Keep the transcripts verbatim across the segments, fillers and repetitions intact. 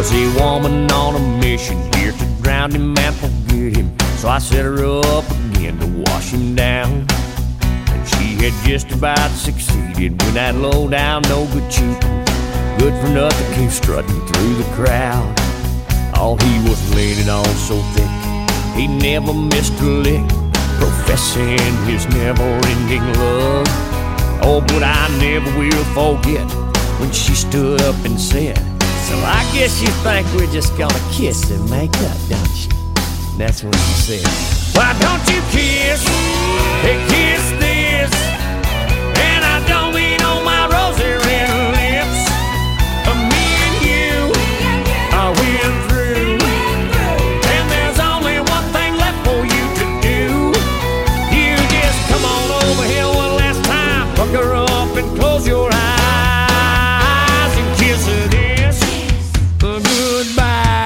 was a woman on a mission here to drown him and forget him. So I set her up again to wash him down. And she had just about succeeded when that low down, no good cheap, good for nothing came strutting through the crowd. Oh, he was leaning on so thick, he never missed a lick, professing his never-ending love. Oh, but I never will forget when she stood up and said, "So I guess you think we're just gonna kiss and make up, don't you?" That's when she said, "Why don't you kiss, hey, kiss this?" And I don't mean on my rosy red lips. Uh, me and you are win through, and there's only one thing left for you to do. You just come on over here one last time, fuck her up and close your eyes and kiss her this uh, goodbye.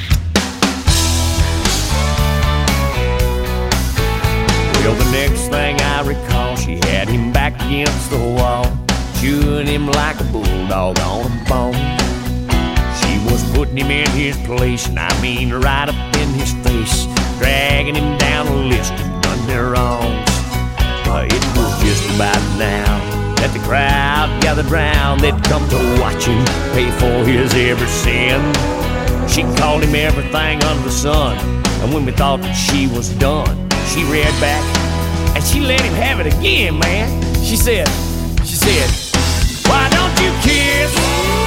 Well, the next thing I recall, she had him back against the wall, chewing him like a bulldog on a bone. She was putting him in his place, and I mean right up in his face, dragging him down a list of done their wrongs. Uh, it was just about now that the crowd gathered round. They'd come to watch him pay for his every sin. She called him everything under the sun, and when we thought that she was done, she reared back and she let him have it again, man. She said, she said, "Why don't you kiss,